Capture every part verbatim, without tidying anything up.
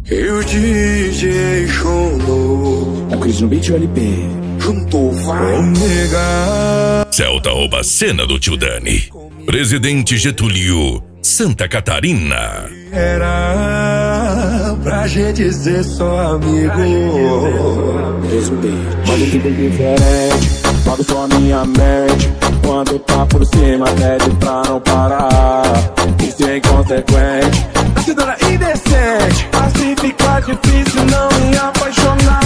E o D J Show. A Cris no beat L P. Juntou vai. Omega. Celta rouba a cena do tio Dani. Presidente Getúlio, Santa Catarina. Era pra gente ser só amigo. Cris no beat. Modo que bem diferente. Modo só a minha mente. Quando tá por cima, pede pra não parar. Isso é inconsequente. A cidadã indecente. Assim fica difícil não me apaixonar.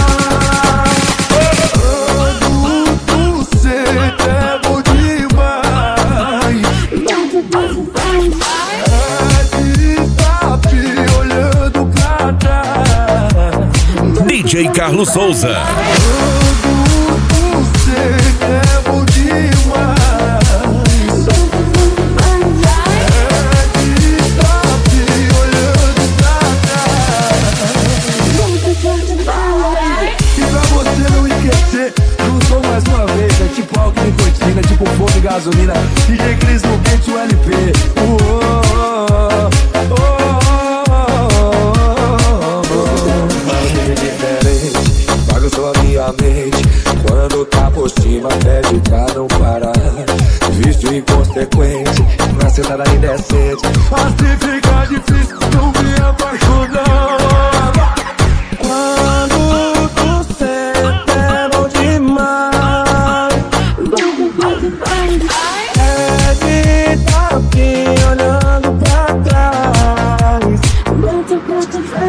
Quando você é bom demais. É de estar olhando pra trás. D J Carlos Souza. Quando você é bom demais. Juntou mais uma vez, é tipo álcool e nicotina, tipo fogo e gasolina. D J Cris no beat, o L P. Oh, oh, oh, oh. Mas é diferente, bagunçou a minha mente. Quando tá por cima, pede pra não parar. Visto inconsequente, na cidade indecente. Assim fica difícil não me apaixonar. Olhando pra trás.